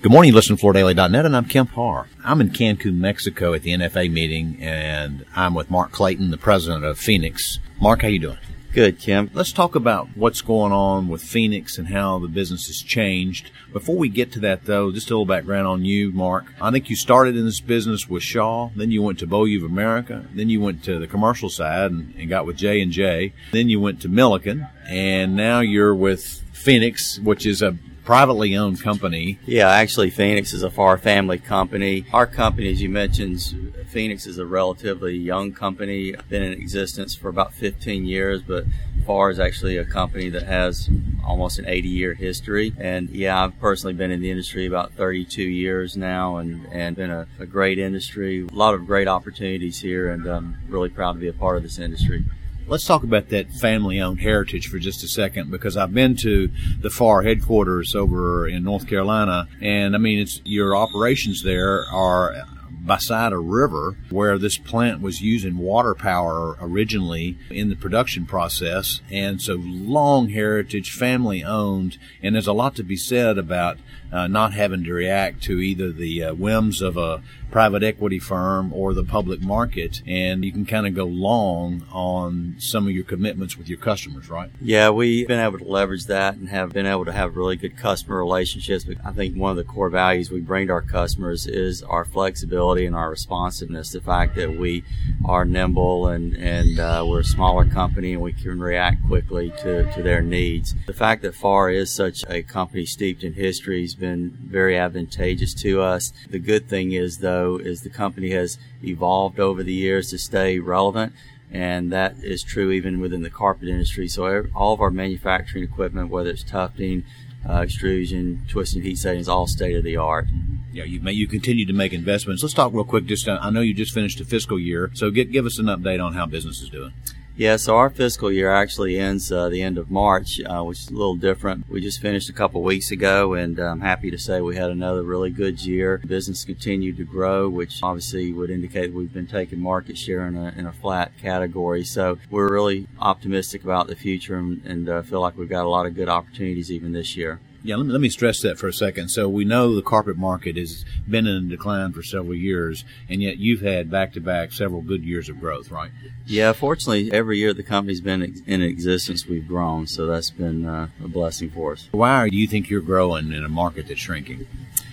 Good morning, you listen to FloorDaily.net, and I'm Kemp Harr. I'm in Cancun, Mexico at the NFA meeting, and I'm with Mark Clayton, the president of Phoenix. Mark, how you doing? Good, Kemp. Let's talk about what's going on with Phoenix and how the business has changed. Before we get to that, though, just a little background on you, Mark. I think you started in this business with Shaw, then you went to Beaulieu of America, then you went to the commercial side and got with J&J, then you went to Milliken, and now you're with Phoenix, which is a privately owned company. Yeah, actually, Phoenix is a Farr family company. Our company, as you mentioned, Phoenix is a relatively young company, been in existence for about 15 years, but Farr is actually a company that has almost an 80-year history. And yeah, I've personally been in the industry about 32 years now and been a great industry. A lot of great opportunities here, and I'm really proud to be a part of this industry. Let's talk about that family-owned heritage for just a second, because I've been to the Farr headquarters over in North Carolina, and I mean, your operations there are beside a river where this plant was using water power originally in the production process. And so long heritage, family owned, and there's a lot to be said about not having to react to either the whims of a private equity firm or the public market, and you can kind of go long on some of your commitments with your customers, right? Yeah, we've been able to leverage that and have been able to have really good customer relationships. I think one of the core values we bring to our customers is our flexibility and our responsiveness, the fact that we are nimble and we're a smaller company and we can react quickly to their needs. The fact that Farr is such a company steeped in history has been very advantageous to us. The good thing is, though, is the company has evolved over the years to stay relevant, and that is true even within the carpet industry. So all of our manufacturing equipment, whether it's tufting, extrusion, twisting, heat setting, is all state of the art. Yeah, you continue to make investments. Let's talk real quick. I know you just finished a fiscal year, so give us an update on how business is doing. Yeah, so our fiscal year actually ends the end of March, which is a little different. We just finished a couple weeks ago, and I'm happy to say we had another really good year. Business continued to grow, which obviously would indicate we've been taking market share in a flat category. So we're really optimistic about the future and feel like we've got a lot of good opportunities even this year. Yeah, let me stress that for a second. So we know the carpet market has been in decline for several years, and yet you've had back-to-back several good years of growth, right? Yeah, fortunately, every year the company's been in existence, we've grown, so that's been a blessing for us. Why do you think you're growing in a market that's shrinking?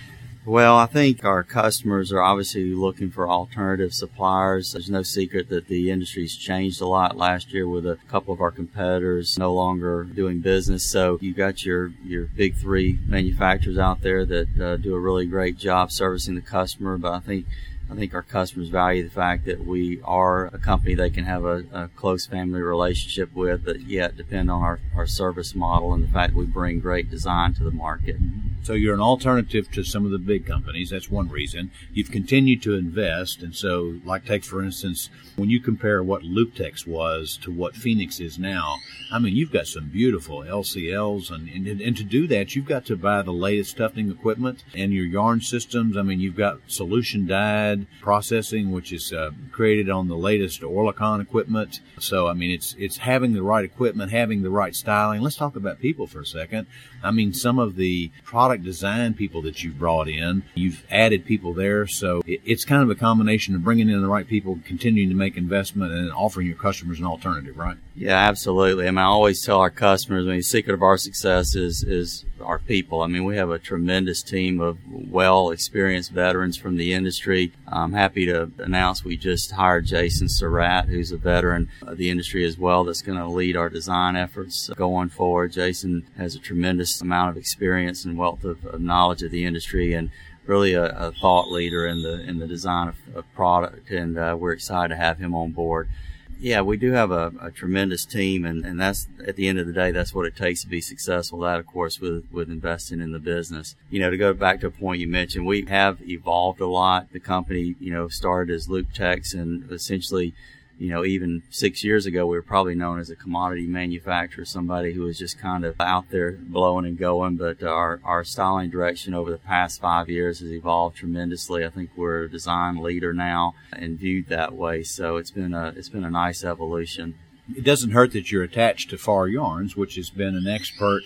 Well, I think our customers are obviously looking for alternative suppliers. There's no secret that the industry's changed a lot last year with a couple of our competitors no longer doing business. So you got your big three manufacturers out there that do a really great job servicing the customer, but I think our customers value the fact that we are a company they can have a close family relationship with, but yet depend on our service model and the fact that we bring great design to the market. So you're an alternative to some of the big companies. That's one reason. You've continued to invest, and so, like, take for instance, when you compare what Lupex was to what Phoenix is now, I mean, you've got some beautiful LCLs, and to do that, you've got to buy the latest tufting equipment and your yarn systems. I mean, you've got solution dyed processing, which is created on the latest Oerlikon equipment. So, I mean, it's having the right equipment, having the right styling. Let's talk about people for a second. I mean, some of the product design people that you've brought in, you've added people there. So it's kind of a combination of bringing in the right people, continuing to make investment, and offering your customers an alternative, right? Yeah, absolutely. I mean, I always tell our customers, the secret of our success is our people. I mean, we have a tremendous team of well-experienced veterans from the industry. I'm happy to announce we just hired Jason Surratt, who's a veteran of the industry as well, that's going to lead our design efforts going forward. Jason has a tremendous amount of experience and wealth of knowledge of the industry, and really a thought leader in the design of product, and we're excited to have him on board. Yeah, we do have a tremendous team, and that's, at the end of the day, that's what it takes to be successful. That, of course, with investing in the business. You know, to go back to a point you mentioned, we have evolved a lot. The company, started as Lupex, and essentially, even 6 years ago, we were probably known as a commodity manufacturer, somebody who was just kind of out there blowing and going. But our styling direction over the past 5 years has evolved tremendously. I think we're a design leader now and viewed that way. So it's been a nice evolution. It doesn't hurt that you're attached to Farr Yarns, which has been an expert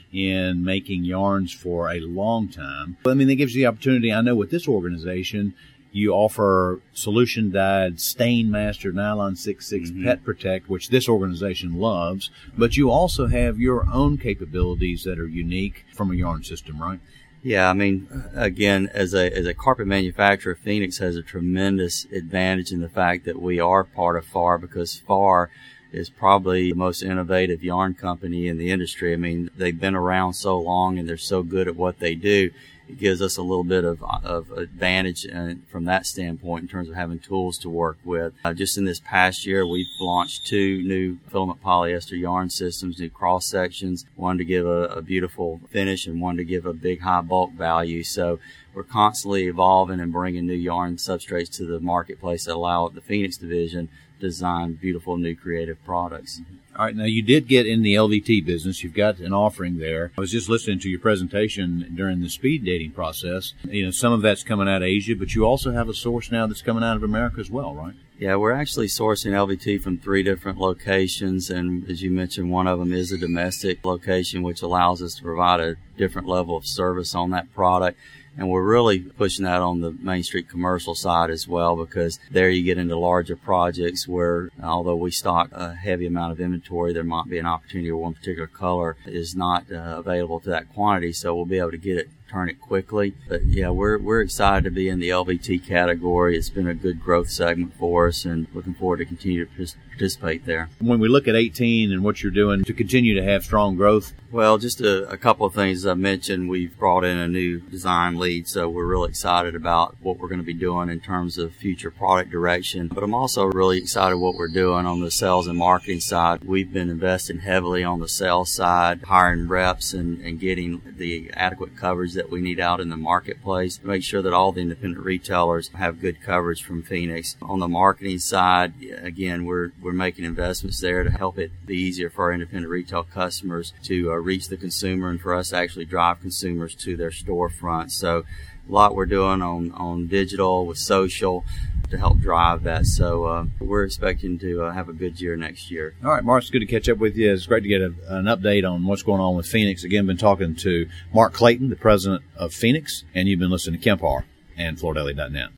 in making yarns for a long time. I mean, that gives you the opportunity. I know with this organization, you offer solution dyed Stain Master Nylon 6/6 Pet Protect, which this organization loves, but you also have your own capabilities that are unique from a yarn system, right? Yeah, I mean, again, as a carpet manufacturer, Phoenix has a tremendous advantage in the fact that we are part of FAR, because FAR is probably the most innovative yarn company in the industry. I mean, they've been around so long and they're so good at what they do. It gives us a little bit of advantage from that standpoint in terms of having tools to work with. Just in this past year, we've launched 2 new filament polyester yarn systems, new cross sections, one to give a beautiful finish and one to give a big high bulk value. So we're constantly evolving and bringing new yarn substrates to the marketplace that allow the Phoenix division to design beautiful new creative products. All right. Now, you did get in the LVT business. You've got an offering there. I was just listening to your presentation during the speed dating process. You know, some of that's coming out of Asia, but you also have a source now that's coming out of America as well, right? Yeah, we're actually sourcing LVT from 3 different locations, and as you mentioned, one of them is a domestic location, which allows us to provide a different level of service on that product. And we're really pushing that on the Main Street commercial side as well, because there you get into larger projects where, although we stock a heavy amount of inventory, there might be an opportunity where one particular color is not available to that quantity, so we'll be able to get it, turn it quickly. But yeah, we're excited to be in the LVT category. It's been a good growth segment for us, and looking forward to continue to participate there. When we look at 18 and what you're doing to continue to have strong growth, well, just a couple of things. As I mentioned, we've brought in a new design lead, so we're really excited about what we're going to be doing in terms of future product direction. But I'm also really excited what we're doing on the sales and marketing side. We've been investing heavily on the sales side, hiring reps and getting the adequate coverage that we need out in the marketplace to make sure that all the independent retailers have good coverage from Phoenix. On the marketing side, again, we're making investments there to help it be easier for our independent retail customers to reach the consumer and for us to actually drive consumers to their storefront. So a lot we're doing on digital with social to help drive that. So we're expecting to have a good year next year. All right, Mark, it's good to catch up with you. It's great to get an update on what's going on with Phoenix. Again, been talking to Mark Clayton, the president of Phoenix, and you've been listening to Kemp Harr and FloorDaily.net.